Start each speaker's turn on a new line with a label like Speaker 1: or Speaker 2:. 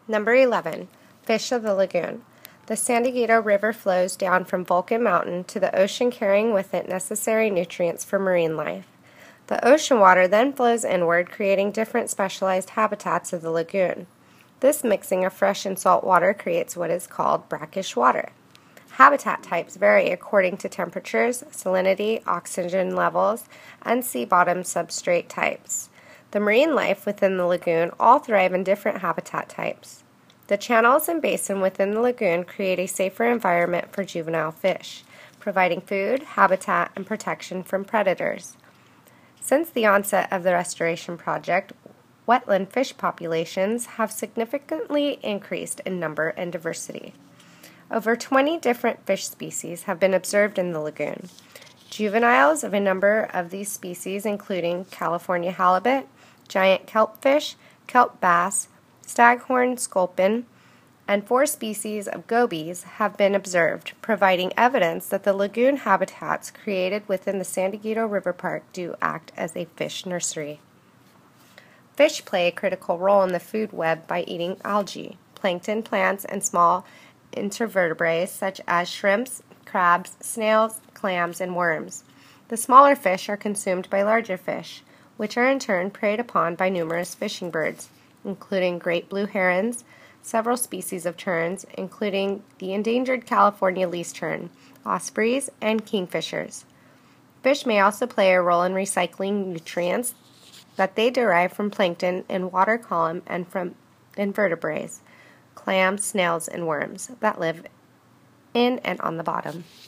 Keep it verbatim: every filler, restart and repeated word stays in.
Speaker 1: Number eleven. Fish of the lagoon. The San Diego River flows down from Vulcan Mountain to the ocean, carrying with it necessary nutrients for marine life. The ocean water then flows inward, creating different specialized habitats of the lagoon. This mixing of fresh and salt water creates what is called brackish water. Habitat types vary according to temperatures, salinity, oxygen levels, and sea bottom substrate types. The marine life within the lagoon all thrive in different habitat types. The channels and basin within the lagoon create a safer environment for juvenile fish, providing food, habitat, and protection from predators. Since the onset of the restoration project, wetland fish populations have significantly increased in number and diversity. Over twenty different fish species have been observed in the lagoon. Juveniles of a number of these species, including California halibut, giant kelpfish, kelp bass, staghorn sculpin, and four species of gobies have been observed, providing evidence that the lagoon habitats created within the San Diego River Park do act as a fish nursery. Fish play a critical role in the food web by eating algae, plankton, plants, and small invertebrates such as shrimps, crabs, snails, clams, and worms. The smaller fish are consumed by larger fish, which are in turn preyed upon by numerous fishing birds, including great blue herons, several species of terns, including the endangered California least tern, ospreys, and kingfishers. Fish may also play a role in recycling nutrients that they derive from plankton in water column and from invertebrates, clams, snails, and worms that live in and on the bottom.